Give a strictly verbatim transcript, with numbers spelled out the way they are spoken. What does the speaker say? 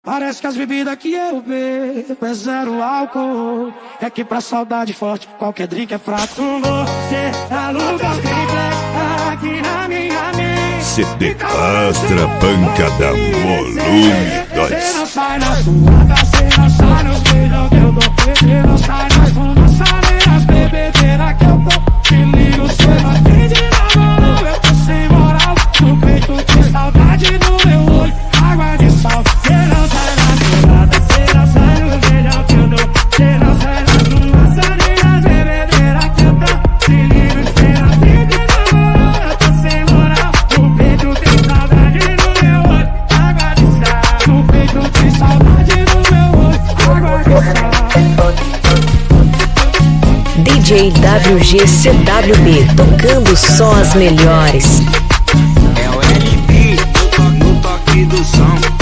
Parece que as bebidas que eu bebo é zero álcool. É que pra saudade forte qualquer drink é fraco. Você aluga os triplex aqui na minha mente. C D Astra Pancada Volume dois. Você não sai na sua, você não sai nos beijos que eu dou. Você não sai nas fumaçadeiras, bebedeiras que eu tô. Te ligo, você não atende na mão. Eu tô sem moral, no peito tem saudade no meu olho. Água de sal, você não sai na sua, você não sai nos beijos que eu dou. Você não sai nas fumaçadeiras, bebedeiras que eu tô. Te ligo, você não atende na mão. Eu tô sem moral, no peito tem saudade no meu olho. Água de sal, no peito tem saudade no meu olho. Água de sal. D J W G C W B, tocando só as melhores. É o L B, no toque do som.